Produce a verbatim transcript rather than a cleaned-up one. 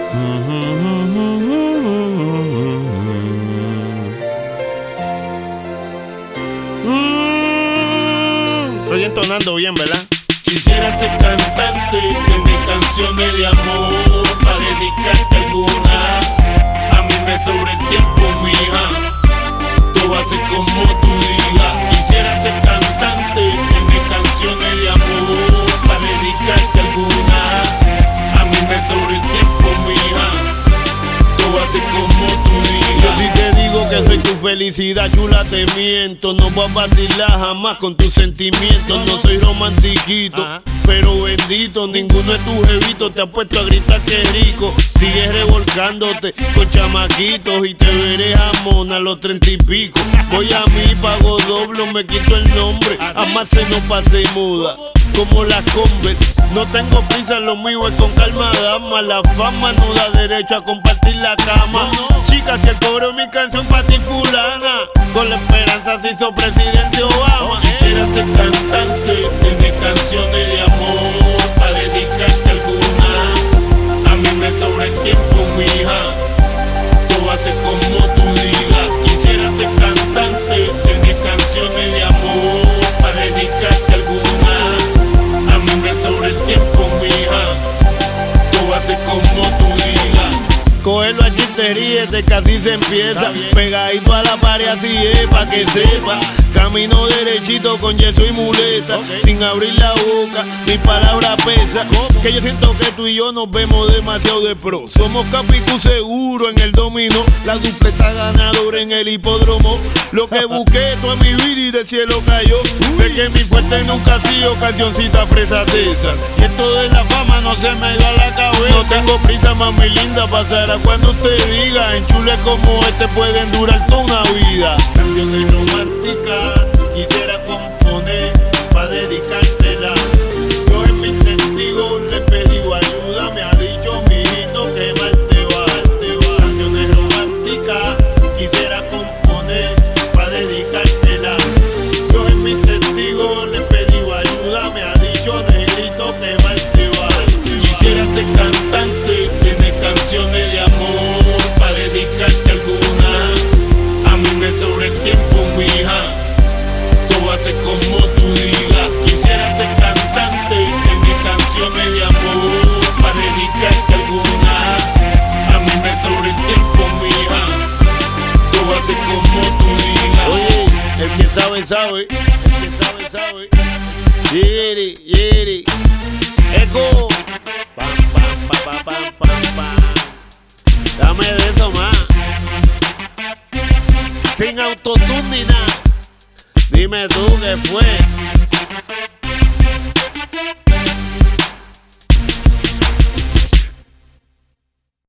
Estoy entonando bien, ¿verdad? Quisiera ser cantante, tener canciones de amor, para dedicarte algunas. A mí me sobra el tiempo, mija, tú vas a ser como tú digas. Quisiera ser cantante, tener canciones de amor, para dedicarte algunas. A mí me sobra el tiempo, mija, tú vas a ser como tú digas. Yo si te digo que soy tu felicidad, chula, te miento. No voy a vacilar jamás con tus sentimientos. No soy romantiquito, ajá, pero bendito, ninguno de tus jevitos te ha puesto a gritar que rico. Sigues revolcándote con chamaquitos y te veré jamón a los treinta y pico. Voy a mí, pago doble, me quito el nombre. Jamás se nos pase muda como la Converse. No tengo prisa, lo mío es con calma, dama. La fama no da derecho a compartir la cama. Chicas, si el cobro es mi canción pa' ti fulana, con la esperanza se hizo presidente Obama. Quisiera ser cantante, tener canciones de amor, para dedicarte algunas. A mí me sobra el tiempo, mija, tú vas a ser como tú digas. Quisiera ser cantante, tener canciones de amor, para dedicarte algunas. A mí me sobra el tiempo, mija, tú vas a ser como tú digas. Cógelo a chistería, que así se empieza. Pegadito a la pared, así es, pa' que sepa. Camino derechito con yeso y muleta, okay, sin abrir la boca, mi palabra pesa. Que yo siento que tú y yo nos vemos demasiado de pro. Somos Capicú seguro en el dominó, la dupleta ganadora en el hipódromo. Lo que busqué toda mi vida y del cielo cayó. Uy. Sé que mi fuerte nunca ha sido cancioncita fresa tesa. Y esto de la fama no se me ha ido a la cabeza. No tengo prisa, mami linda, pasará cuando usted diga. En chules como este pueden durar toda una vida. Canciones románticas quisiera componer pa' dedicártela. Yo en mis testigos le pedí ayuda, me ha dicho mijito que mal te va, te va. Canciones románticas quisiera componer pa' dedicártela. Yo en mis testigos le pedí ayuda, me ha dicho negrito que mal te va, te va. Quisiera ser cantante, tener canciones de amor, pa' dedicarte algunas. A mí me sobra el tiempo, mija, tú vas a ser como tú digas. Quisiera ser cantante, tener canciones de amor, para dedicarte algunas. A mí me sobra el tiempo, mija, tú vas a ser como tú digas. Oye, el que sabe, sabe, el que sabe, sabe. Yeri, yeri, eco. Pam, pam, pam, pam, pam, pam. Dame de eso más. Sin autotune ni nada. Dime tú qué fue.